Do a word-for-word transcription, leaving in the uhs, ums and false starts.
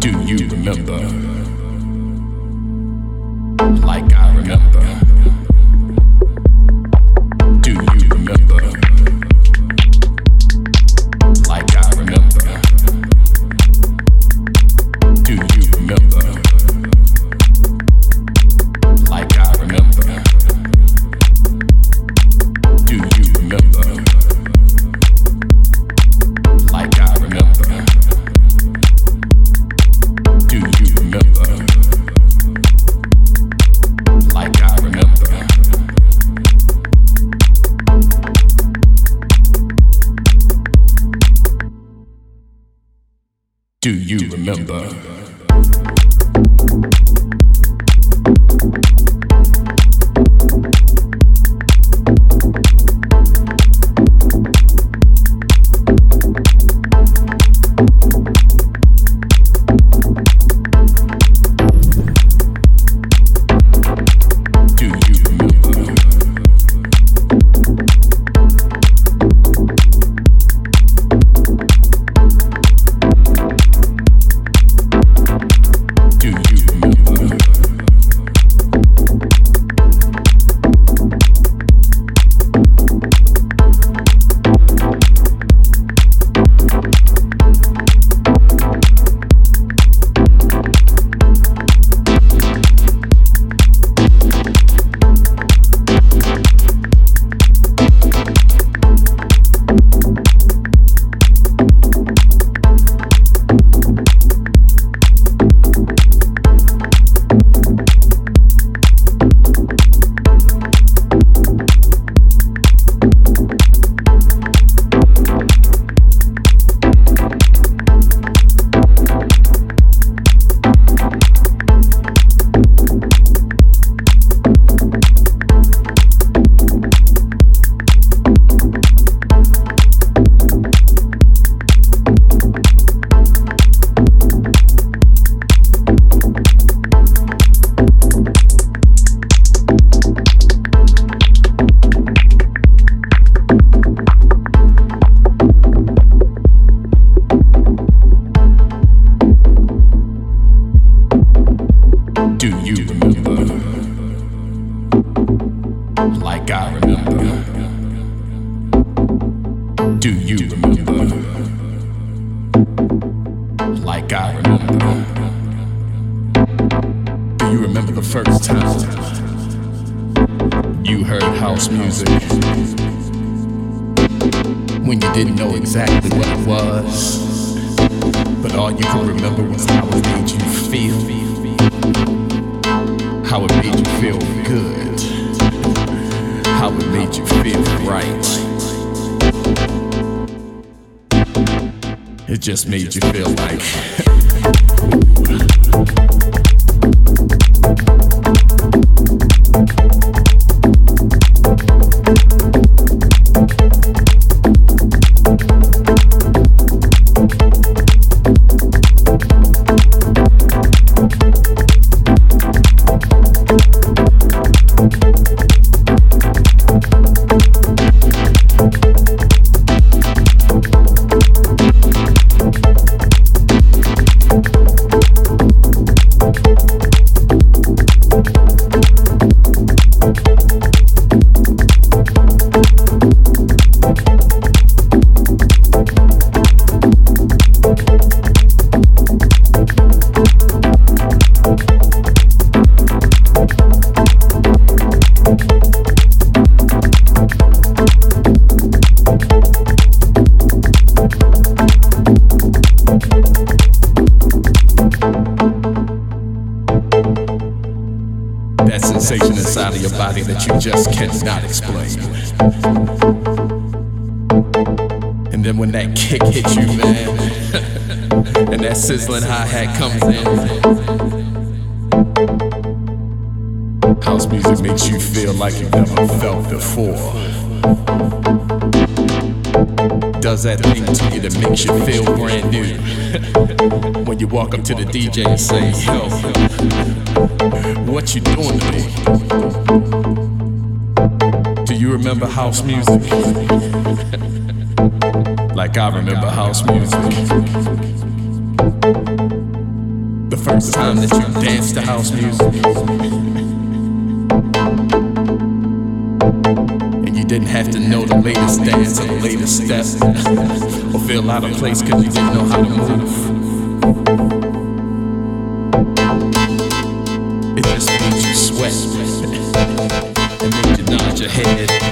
Do you remember? Like I remember. Do you remember? Like I remember. Do you remember? Like I remember. Do you remember? Like I remember. Do you remember? Like I remember. Do you remember? Do you remember? Like I remember. Do you remember? Like I remember. Do you remember the first time you heard house music? When you didn't know exactly what it was, but all you could remember was how it made you feel. How it made you feel good. How it made you feel right. It just made you feel like that sensation inside of your body that you just cannot explain. And then when that kick hits you, man, and that sizzling hi-hat comes in, house music makes you feel like you've never felt before. Does that thing to you that makes you feel brand new. When you walk up to the D J and say, yo, what you doing to me? Do you remember house music? Like I remember house music. first time that you danced to house music, and you didn't have to know the latest dance or the latest step, or feel out of place cause you didn't know how to move. It just made you sweat, it made you nod your head.